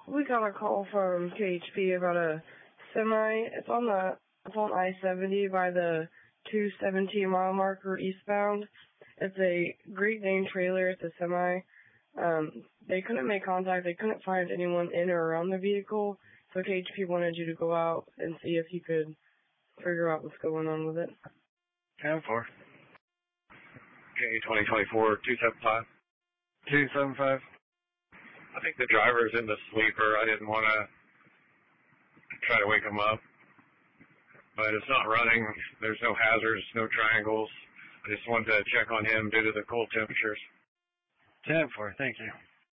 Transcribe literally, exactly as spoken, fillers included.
We got a call from K H P about a semi. It's on the it's on I seventy by the two seventeen mile marker eastbound. It's a Great Dane trailer. It's a semi. Um, they couldn't make contact. They couldn't find anyone in or around the vehicle. So K H P wanted you to go out and see if you could figure out what's going on with it. ten four. Okay, twenty twenty-four, two seven five. two seven five. I think the driver's in the sleeper. I didn't want to try to wake him up. But it's not running. There's no hazards, no triangles. I just wanted to check on him due to the cold temperatures. ten four, thank you.